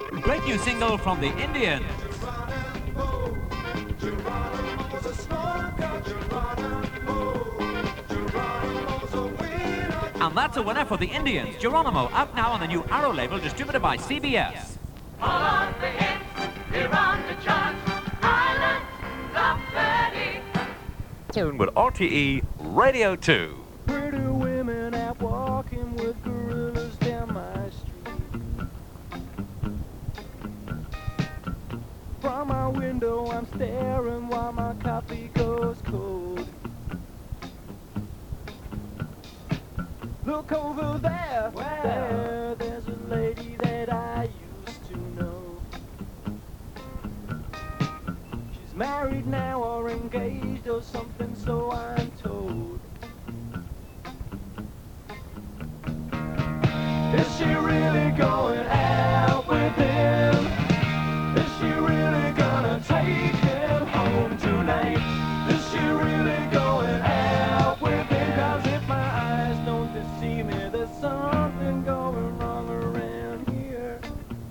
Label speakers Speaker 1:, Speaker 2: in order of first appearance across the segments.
Speaker 1: Great new single from the Indians. And that's a winner for the Indians. Geronimo, out now on the new Arrow label, distributed by CBS.
Speaker 2: All of the hits, we're on the charts, Island of 30.
Speaker 1: Tune with RTE Radio 2.
Speaker 3: Pretty women out walking with gorillas down my street. From my window I'm staring while my coffee goes cold. Look over there, there's a lady that I used to know. She's married now or engaged or something, so I'm told. Is she really going out with him? Is she really gonna take him home tonight? Is she really going out with him? 'Cause if my eyes don't deceive me, there's something going wrong around here.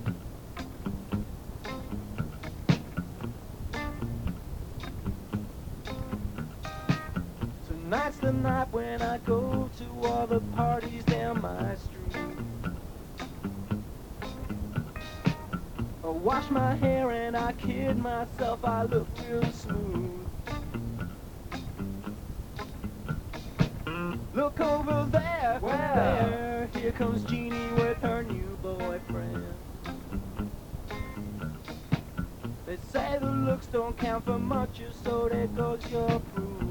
Speaker 3: Tonight's the night when I go to all the parties down my street. I wash my hair and I kid myself, I look real smooth. Look over there, there, here comes Jeannie with her new boyfriend. They say the looks don't count for much, so there goes your proof.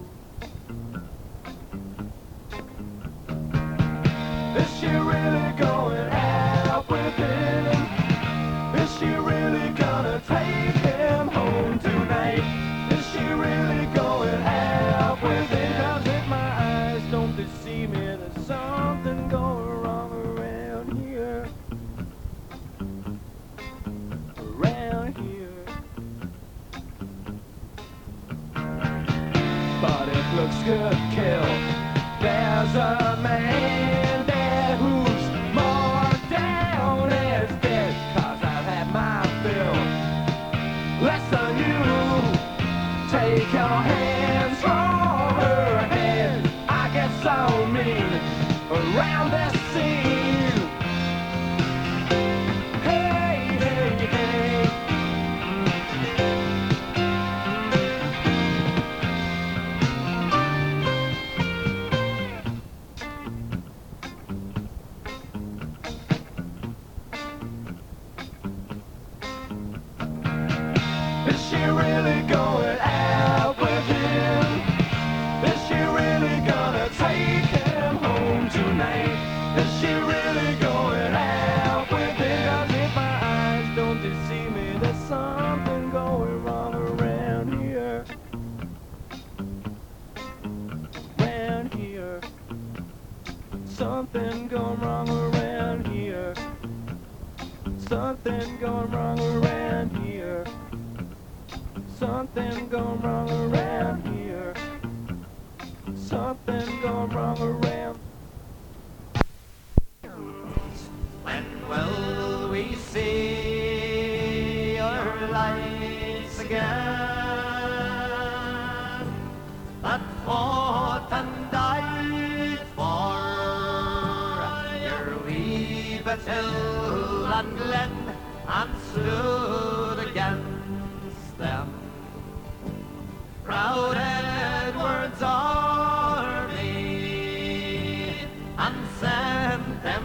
Speaker 3: Is she really going out with him? Is she really gonna take him home tonight? Is she really going out with him? 'Cause if my eyes don't deceive me, there's something going wrong around here. Around here. But if looks could kill, there's a man there who's more down as dead. 'Cause I've had my fill. Less than you. Take your hands from her head. I get so mean around this scene. Hey, hey, hey. Is she really going out with him? Is she really gonna take him home tonight? Is she really going out with him? 'Cause if my eyes don't deceive me, there's something going wrong around here. Around here. Something going wrong around here. Something going wrong around here. Something going wrong around here. Something going wrong around.
Speaker 4: When will we see our lights again? That fought and died for your wee Battle and Glen and stood against them. Proud Edward's army and sent them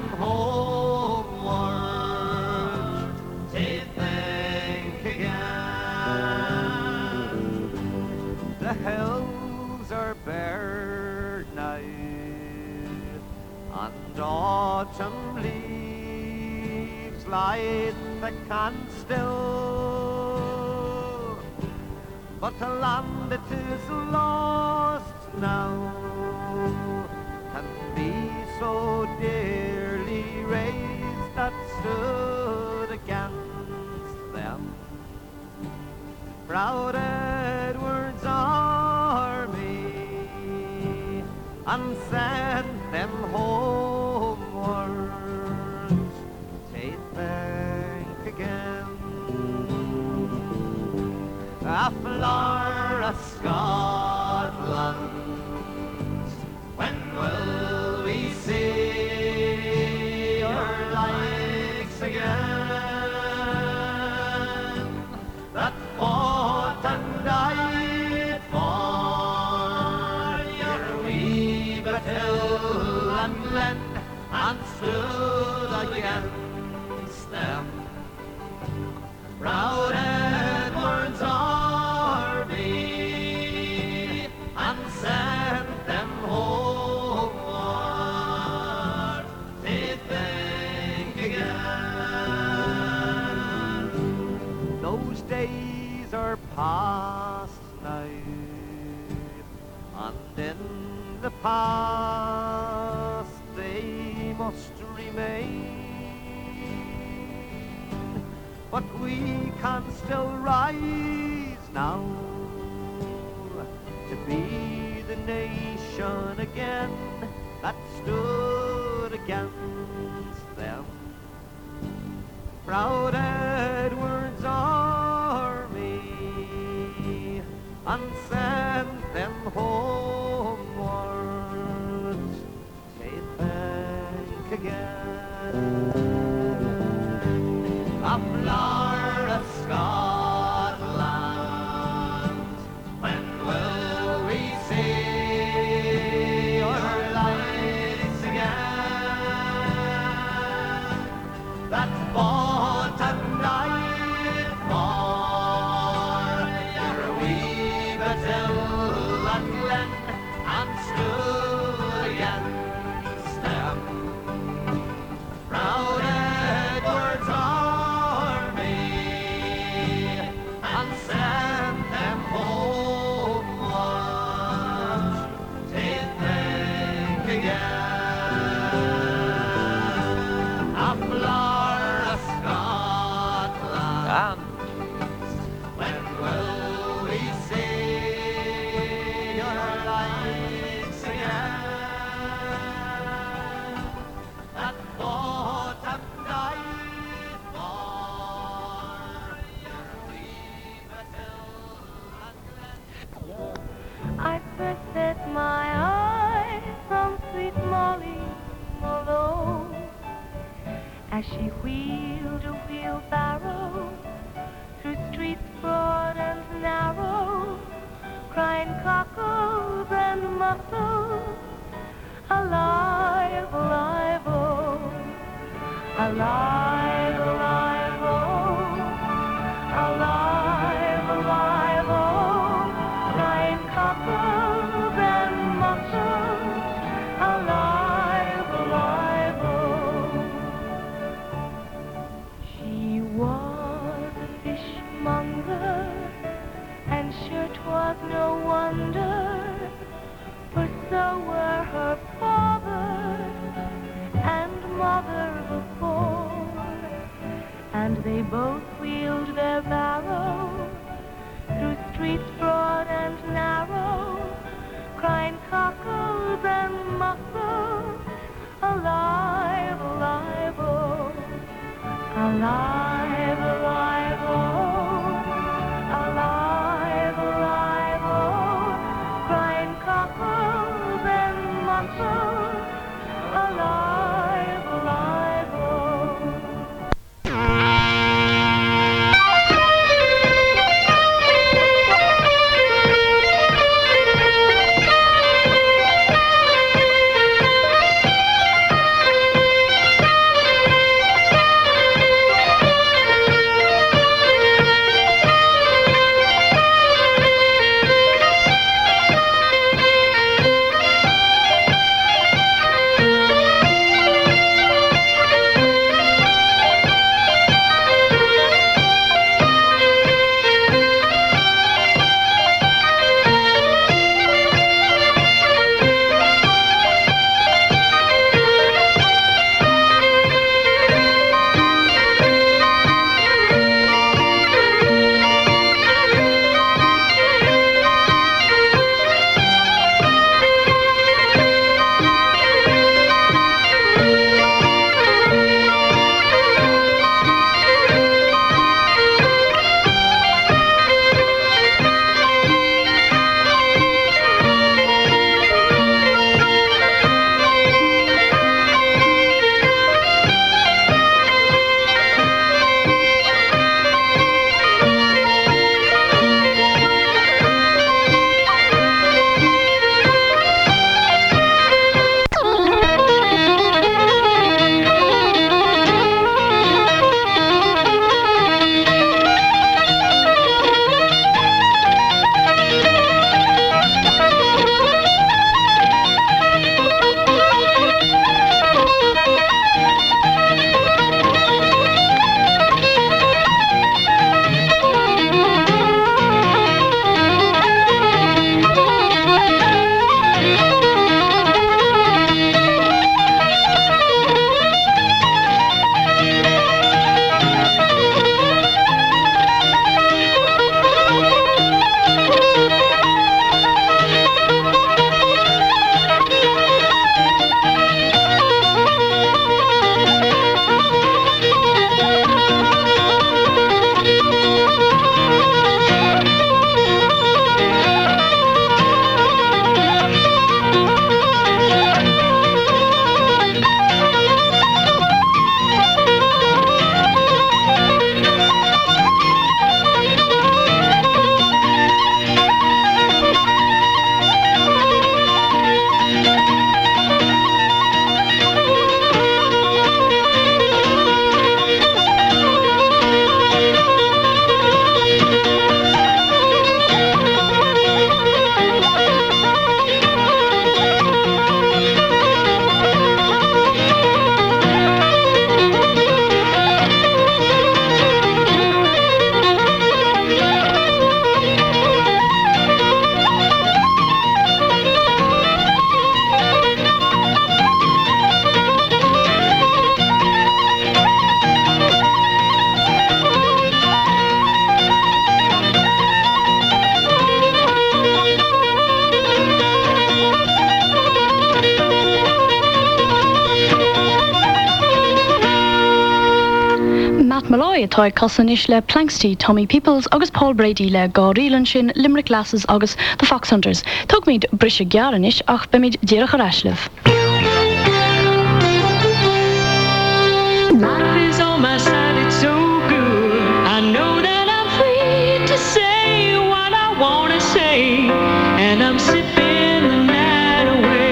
Speaker 4: homeward to think again. The hills are bare now and autumn leaves light the can still. But the land that is lost now can be so dearly raised that stood against them. Proud Edward's army and sent them homeward to think again. A Flora, Scotland, when will we see your likes again? That fought and died for your wee bit hill and glen, and stood against them. Proud Edward's army, and sent them homeward to think again. Those days are past now, and in the past they must remain. But we can still rise now to be the nation again that stood against them. Proud Edward's army, and sent them homewards to think again. A Flora, Scotland, when will we see your lights again? That fought and died for your wee bit hill and glen, and stood against them. Proud Edward's and sent them homewards to think again. A Flora, Scotland, when will we see your lights again? That fought and died for your wee bit hill and glen.
Speaker 5: I first set my eyes on sweet Molly Malone as she wheeled a wheelbarrow through streets broad and narrow, crying cockles and mussels, alive, alive, oh, alive, alive, oh, alive, alive, oh, crying cockles and mussels, alive, alive, oh. She was a fishmonger, and sure 'twas no wonder, for so were her father and mother before, and they both wheeled their barrow through streets broad and narrow, crying cockles and mussels, alive, alive, oh, alive, alive, oh, alive, alive, oh, crying cockles and mussels, alive, alive, oh.
Speaker 6: Malloy atá cosanis le Planksty, Tommy Peoples agus Paul Brady le Gárílan sin Limerick Lasses agus The Fox Hunters. Tug míid brise gearanis ach bimid déirech araislih.
Speaker 7: Life is on my side, it's so good. I know that I'm free to say what I want to say, and I'm sipping the night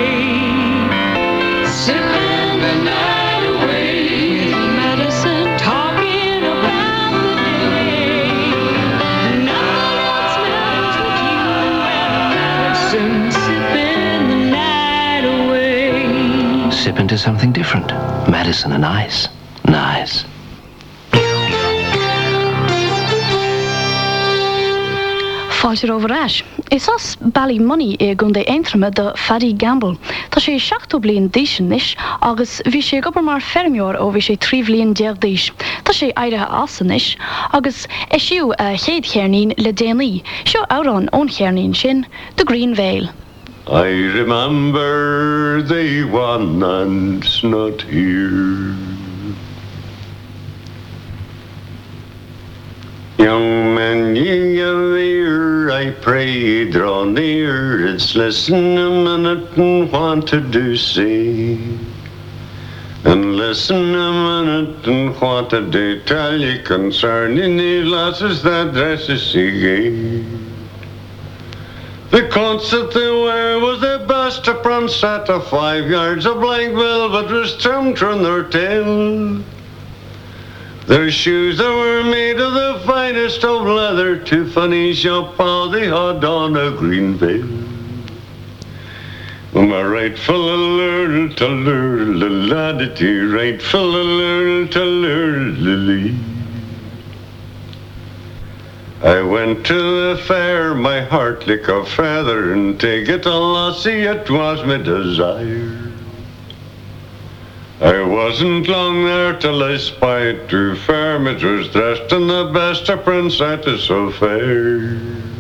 Speaker 7: away. Sipping the night away. With medicine, talking about the day. Nothing else matters with you and medicine. Sipping the night away.
Speaker 8: Sip into something different. Medicine and ice. Nice.
Speaker 6: Fáilte over ash. Is as Ballymoney gun de eintrame de Faddy Gamble. Tá sé 7 bliain dísin nis agus bhí sé gobbar mar fermior ó bhí sé 3 bliain díis. Tá sé airithe asan nis agus siú chéad chearnín le déanaí. Seo árán ón chearnín sin, The Green Veil.
Speaker 9: I remember the one that's not here. Young man, ye of ear, I pray, draw near. It's listen a minute and what to do say. And listen a minute and what to do tell you concerning the lasses that dresses she gave. The coats that they wear was the best of front set of 5 yards of black velvet was trimmed from their tail. Their shoes that were made of the finest of leather to finish up all they had on a green veil. My rightful lurl to lurl the laddity, rightful lurl to lurl lily. I went to the fair, my heart like a feather, and take it a lassie, it was my desire. I wasn't long there till I spied two fair midges dressed in the best of princesses so fair.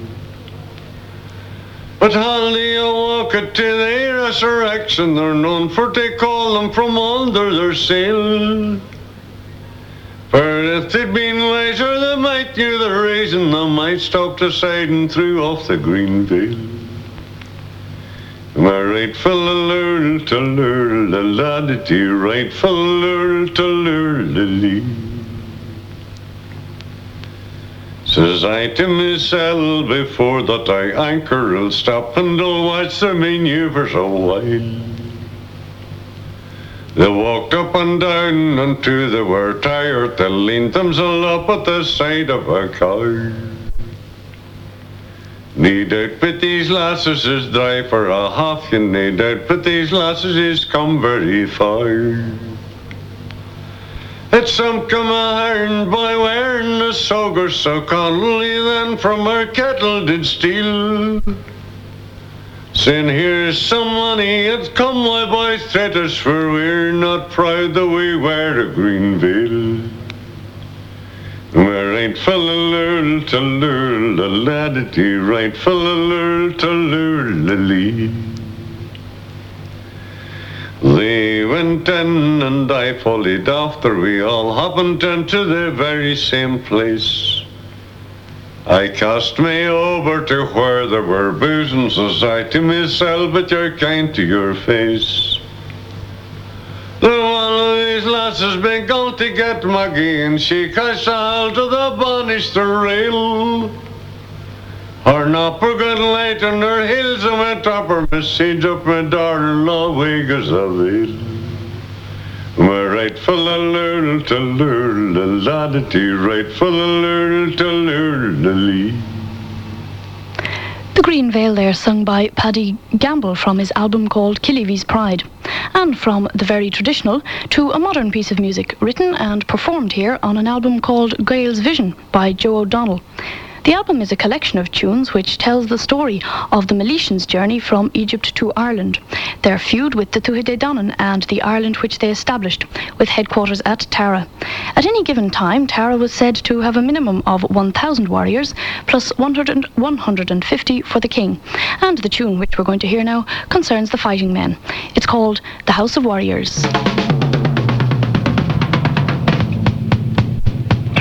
Speaker 9: But hardly a walk it to their resurrection, they're known for they call them from under their sail. For if they'd been wiser, they might knew the reason, they might stop aside and threw off the green veil. My rightful lurl to lurl the laddity, rightful lurl to lurl the lee. Says I to myself before that I anchor, I'll stop and I'll watch the manoeuvres a while. They walked up and down until they were tired, they leaned themselves up at the side of a car. Nae doubt but these lasses is dry for a half, and nae doubt but these lasses is come very far. It's some come a iron boy wearing a soger so Connolly then from her kettle did steal. Saying here's some money, it's come my boys threat us, for we're not proud that we wear a green veil. My rightful lurl to lurl the laddity, rightful lurl to lurl the lee. They went in and I followed after, we all happened into the very same place. I cast me over to where there were boozing, says I to myself, but you're kind to your face. The one of these lasses been gone to get Maggie, and she cast all to the banish the rail. Her nopper got late and her heels went up, her message up my daughter-in-law Wiggles of it. My rightful lurl to lurl the laddity, rightful lurl to lurl the lee.
Speaker 6: The Green Veil there, sung by Paddy Gamble from his album called Killivy's Pride, and from the very traditional to a modern piece of music written and performed here on an album called Gael's Vision by Joe O'Donnell. The album is a collection of tunes which tells the story of the Milesians' journey from Egypt to Ireland, their feud with the Tuatha Danann and the Ireland which they established, with headquarters at Tara. At any given time, Tara was said to have a minimum of 1,000 warriors, plus 150 for the king. And the tune which we're going to hear now concerns the fighting men. It's called The House of Warriors.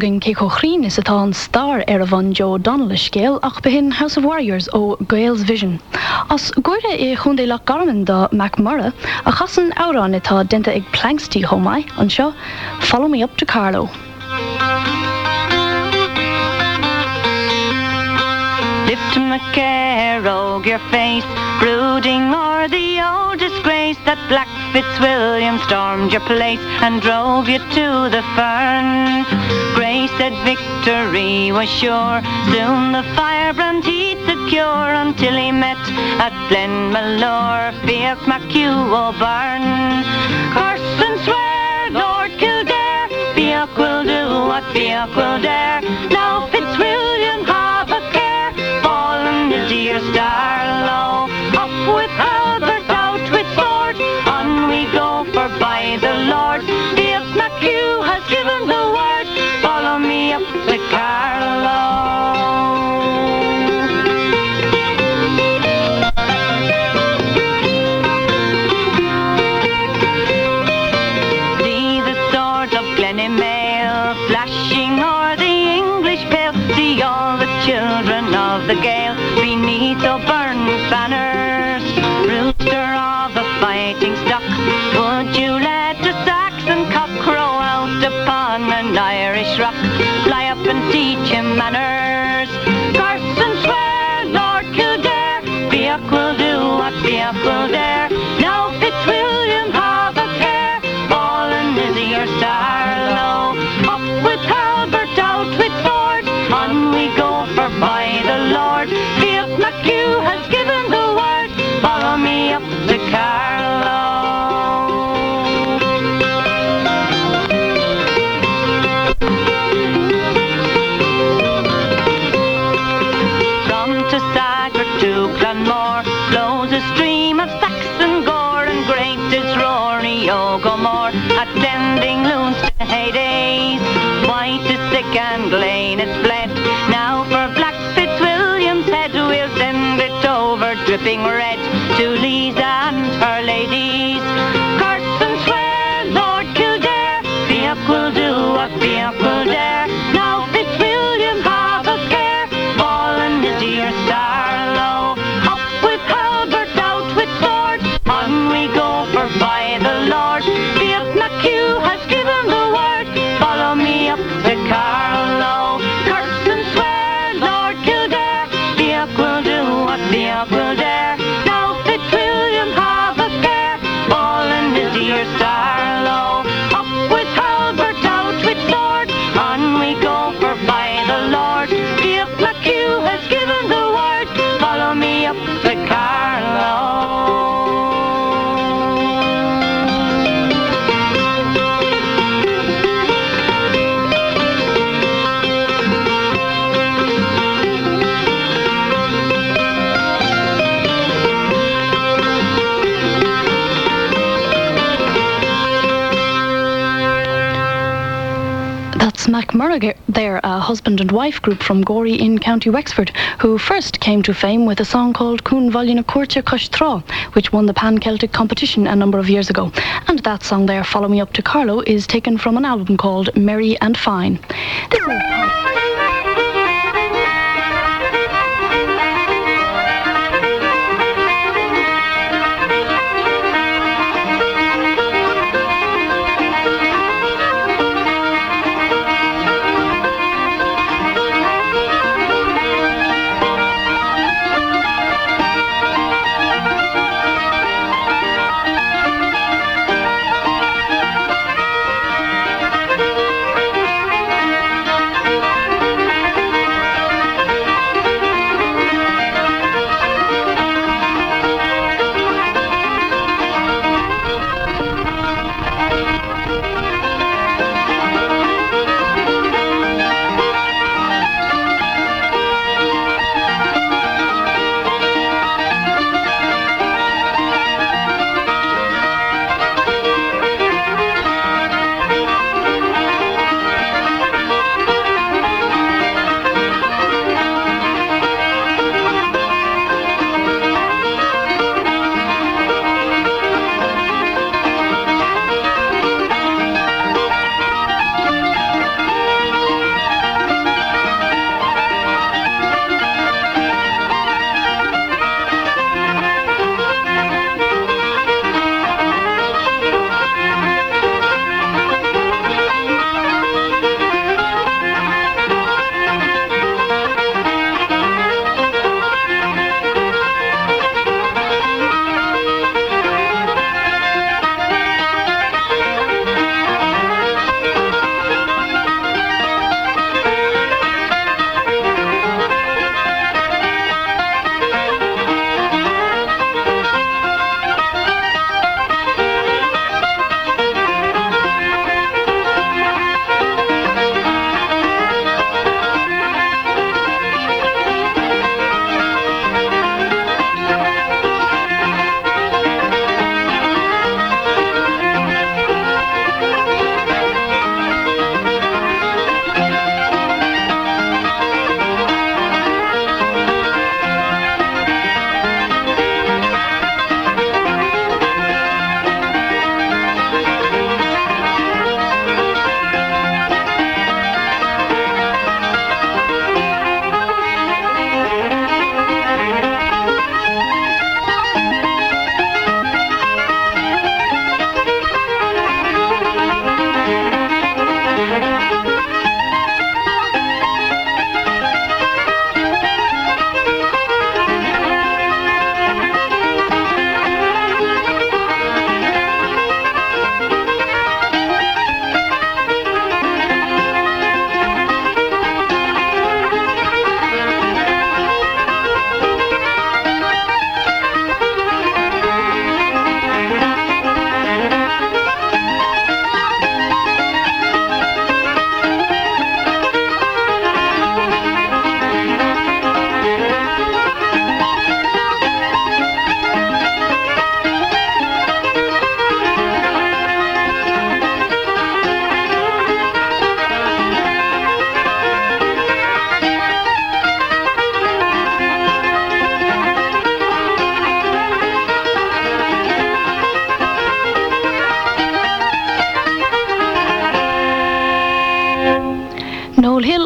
Speaker 6: Agin Keikochrin is atá an star Erevan Joe Donnell scale ach behin House of Warriors o Gael's Vision. As goire e chunde lach garmin da McMurra a chasan auran itá denta ag plankstí homai an seo Follow Me Up to Carlow.
Speaker 5: Lift my care, oh, your face, brooding o'er the old disgrace that Black Fitzwilliam stormed your place and drove you to the fern. Grey said victory was sure, soon the firebrand he'd secure until he met at Glenmalure, Fiach MacHugh O'Byrne. Curse and swear, Lord Kildare, Fiach will do what Fiach will dare. Now Fitzwilliam have a care, fallen is your star low. Up with halbert, out with sword, on we go for by the Lord. Fiach MacHugh has given the word, follow me up to Carlow. See the swords of Glenemail flashing o'er the English pale. See all the children of the Gael beneath O'Byrne's banners. Rooster of the fighting stock, would you let a Saxon cock crow out upon an Irish rock? Fly up and teach him manners. Curse and swear, Lord Kildare, Fiach will do what Fiach will dare. Now Fitzwilliam have a care, fallen is your star low. Up with halbert, out with sword, on we go for by the Lord. Fiach MacHugh has given the word, follow me up to Carlow. From Tassagart to Clonmore flows a stream of Saxon gore, and great is Rory Ogomore, attending loons to heydays. White is sick and Glane is bled, now for Black Fitzwilliam's head we'll send it over dripping red to Lisa and her ladies. Curse and swear, Lord Kildare, Fiach will do what Fiach will dare. Now Fitzwilliam have a care, fallen is your star low. Up with halbert, out with sword, on we go for by the Lord. Fiach MacHugh has given the word, follow me up to Carlow. Curse and swear, Lord Kildare, Fiach will do what Fiach will dare. Now Fitzwilliam have a care, fallen is your star low. Up with halbert, out with sword, on we go for by the Lord. Fiach MacHugh has given the word, follow me up to Carlow.
Speaker 6: That's McMurra there, a husband and wife group from Gorey in County Wexford, who first came to fame with a song called Cún Bhaile Cuairte Cois Trá, which won the Pan-Celtic competition a number of years ago. And that song there, Follow Me Up to Carlow, is taken from an album called Merry and Fine. This is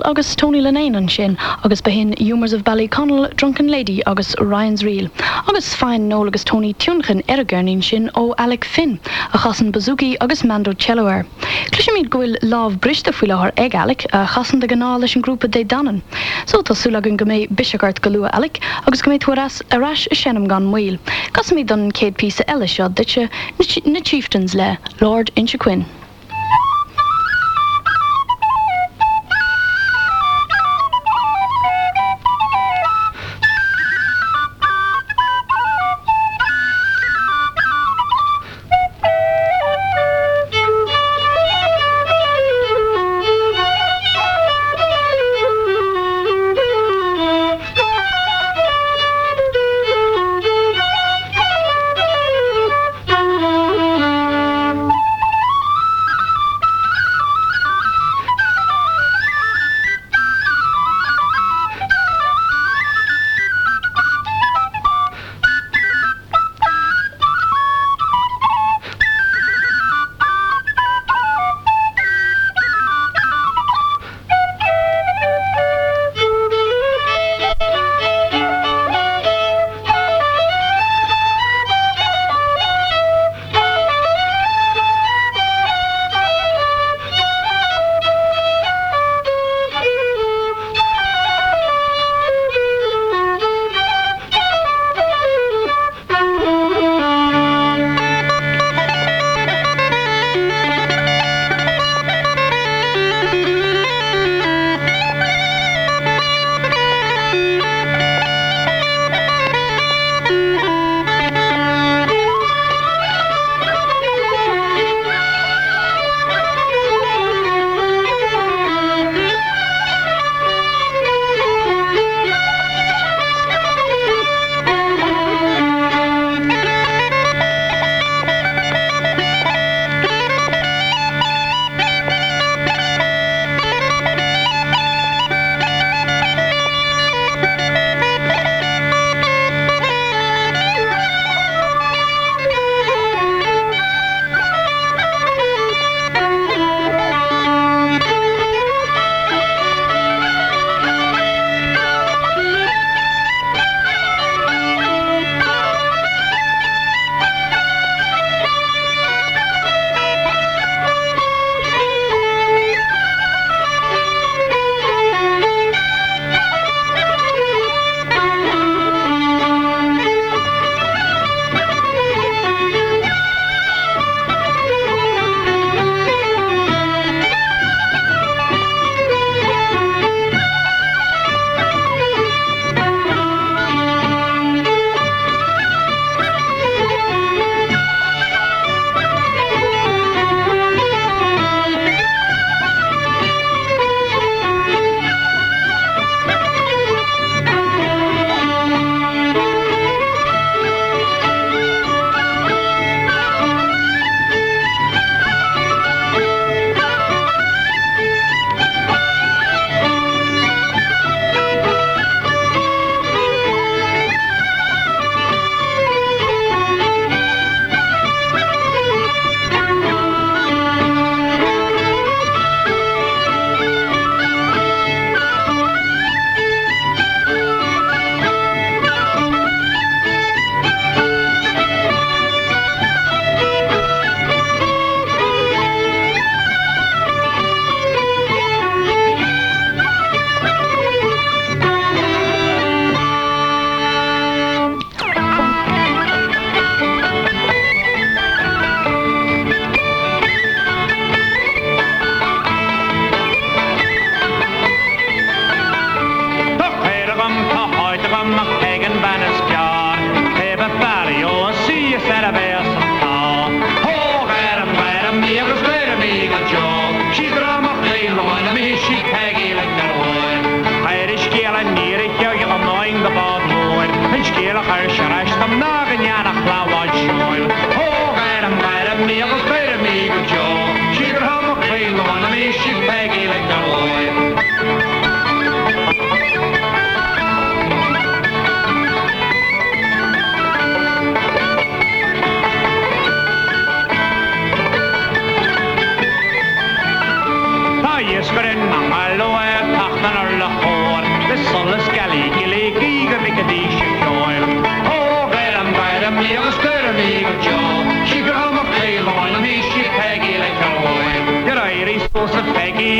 Speaker 6: agus Tony Lennane an sin, agus behin Humours of Ballyconnell, Drunken Lady agus Ryan's Reel. Agus Fine Noel agus Tony Tunchan Ergurnin sin ó Alec Finn, a chasan Bazooki agus Mando Celloir. Cluisimid goil láv brista fuilahar ag Alec, a chasan de gná leis an grúpa dé danan. So tasúlagun gomé Bishagart galua Alec, agus gomé tuaras a rash shenam gan muil. Gasamid don céad písa eile seo ditse na chieftains le Lord Inchiquin.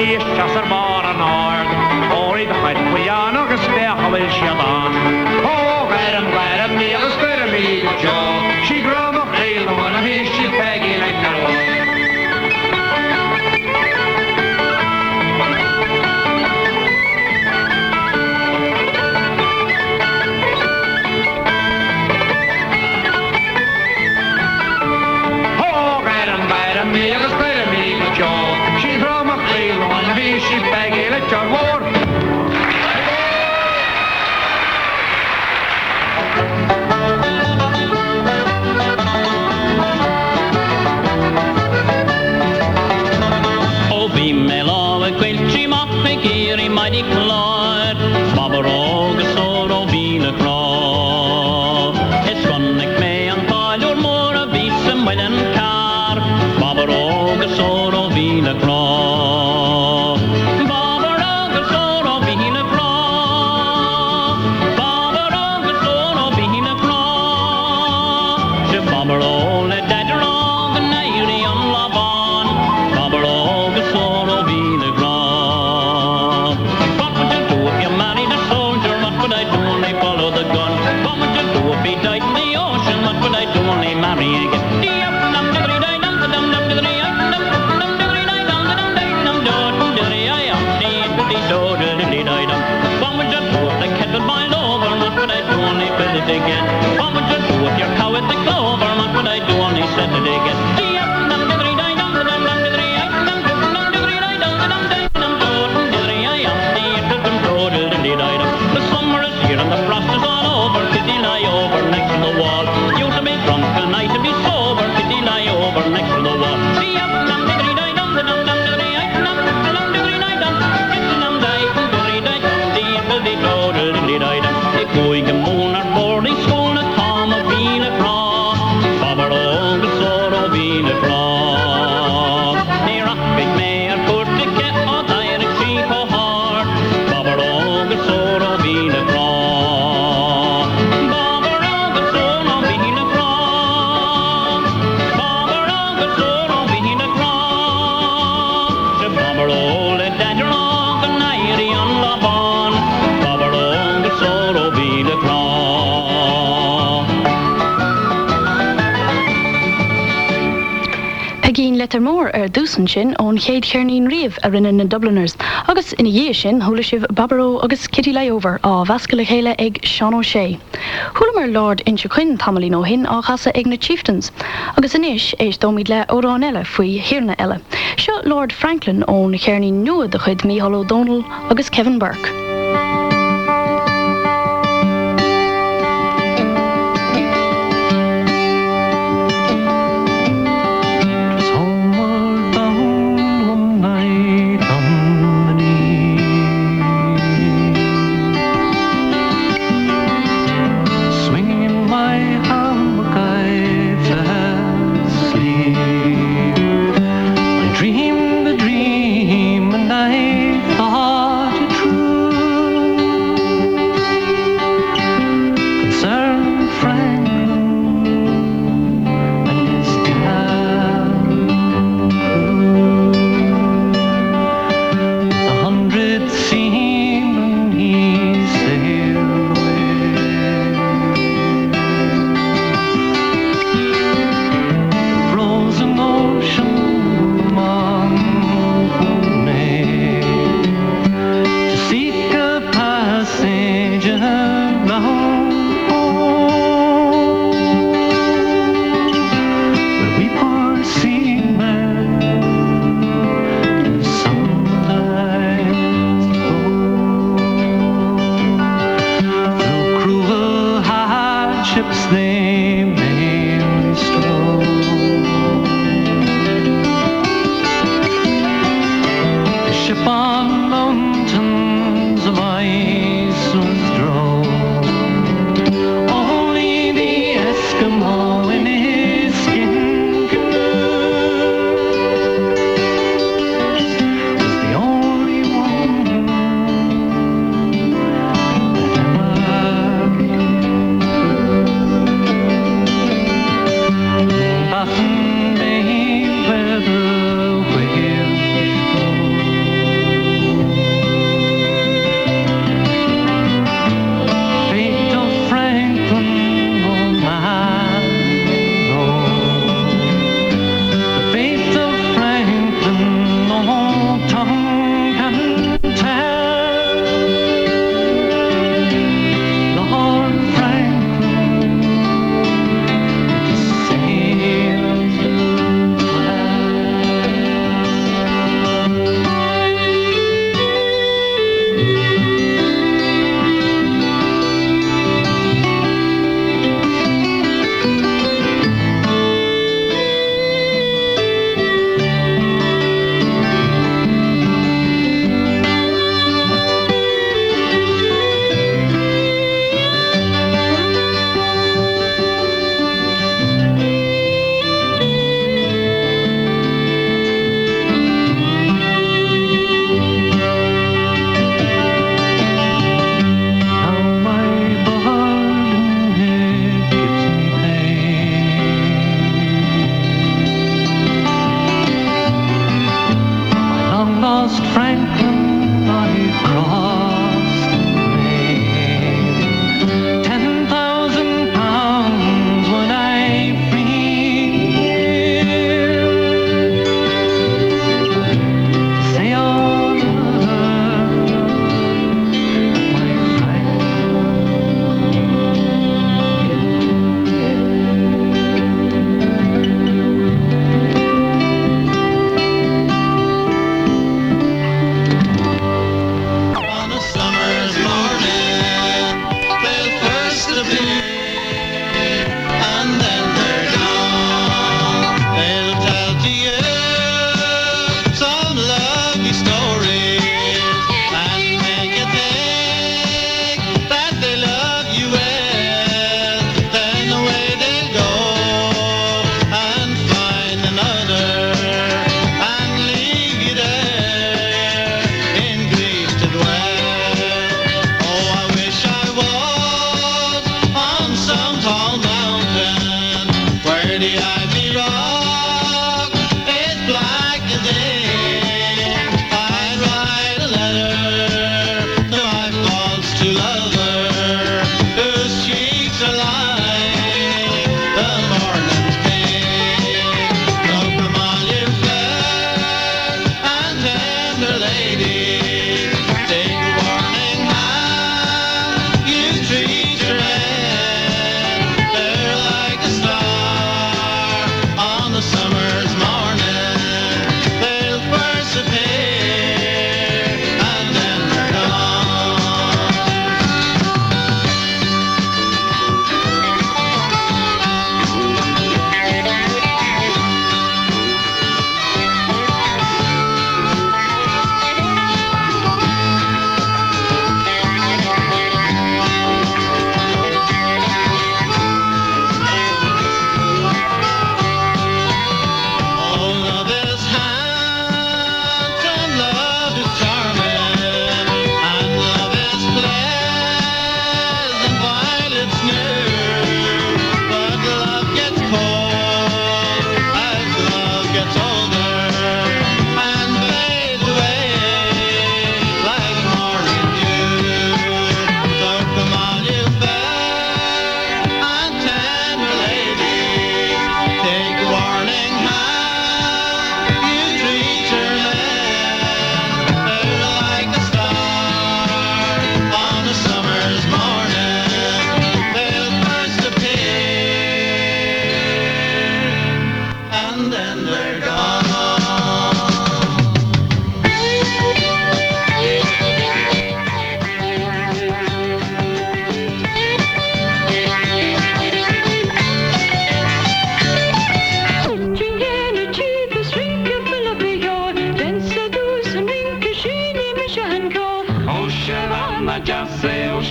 Speaker 3: Ís teasar mar an ard, óí de chuid chuán agus specha bhfuil siad an. Ó, gaiir mí agus gaiir mí go teo, sí gram a chréil na bhna hís si pegí le caró.
Speaker 7: Mighty Claude, Bobber August or Ovina Craw. It's Gunnick May and Tyler Moore of Beeson with an car. Bobber August or Ovina Craw. Bobber August or Ovina Craw. Bobber August or Ovina Craw. She Bobber all the dead wrong and Nairi on Laban. Bobber August or Ovina Craw. Follow the gun. What would you do if he died in the ocean? What would I do only marry again? What would you do if the kettle boiled over? What would I do only fill it again? What would you do if your cow at the clover? What would I do only set it again? The summer is here and the frost is all over. Kitty lie over next to the wall. You to be drunk and I to be sober. Kitty lie over next to the wall. Going to moon or boarding school at Tom of Vina Craw. Bobber August or Ovina Craw. Near a big mare put to get a direct sheep of heart. Bobber August or Ovina Craw. Bobber August or Ovina Craw. Bobber August or Ovina Craw. The Bobber all the dead wrong and Nairi on Laban. Bobber August or Ovina Craw.
Speaker 6: Pegín letar mór dúsan sin ón chéad chearnín riamh a rinne na Dubliners, agus ina dhé sin thula sibh Bobberó agus Kitty Layover á bhasca le chéile ag Sean O'Shea. Thulamar Lord Inse Quinn tamalaí nó hin á chasa ag na Chieftains, agus inis éis dómid le órán eile faoi hiarna eile. Seo Lord Franklin ón chearnín nua de chuid Mícheál O'Donnell agus Kevin Burke.
Speaker 7: Dream the dream and I thought it true.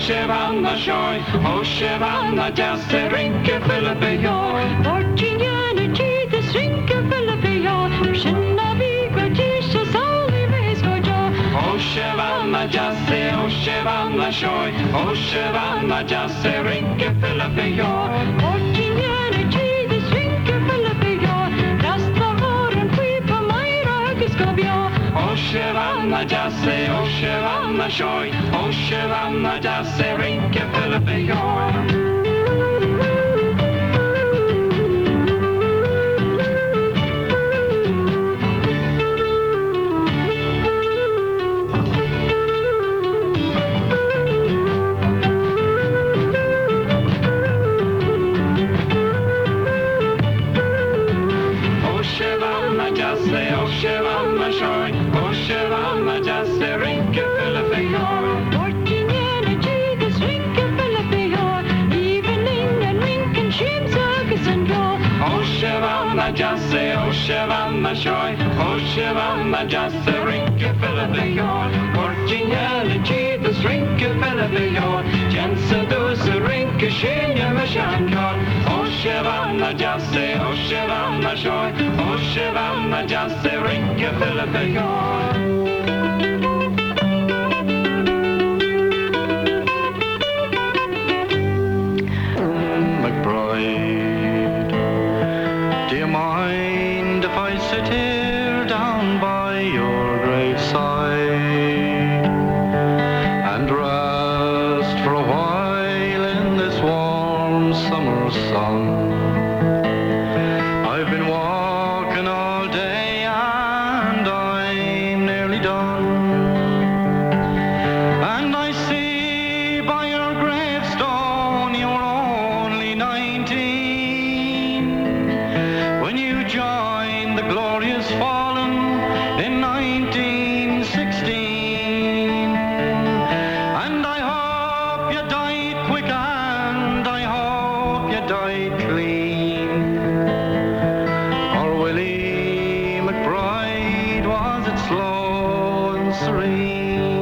Speaker 3: Chevanna Shoy, oh Chevanna just a rinke Philippa Joy.
Speaker 10: Virginianity, the srinke Philippa Joy. Shinna Vigra Tisha Sally Vesco Joy.
Speaker 3: Oh Chevanna just a, oh Chevanna Shoy, oh Chevanna just a rinke Philippa Joy.
Speaker 10: Virginianity, the srinke Philippa Joy. Rasta våren skipa Majra Högeskobja.
Speaker 3: Oh Chevanna just a, oh Chevanna Shoy, oh Chevanna just a rinke Philippa Joy. Chevanna Shoy, oh Chevanna just a rinke Philippa Joy.
Speaker 10: Virginianity, the srinke Philippa Joy. Evening and rink and shim circus and joy.
Speaker 3: Oh Chevanna just a, oh Chevanna Shoy, oh Chevanna just a rinke Philippa Joy. Virginianity, the srinke Philippa Joy. Jensen does a rinke shinja med shankar. Oh Chevanna just a, oh Chevanna Shoy, oh Chevanna just a rinke Philippa Joy.
Speaker 11: McBride, do you mind if I sit here down by your graveside and rest for a while in this warm summer sun? I've been walking all day and I'm nearly done. And I see by your gravestone you were only 19 when you joined the glorious fallen in 1916. And I hope you died quick and I hope you died clean. Or Willie McBride, was it slow and serene?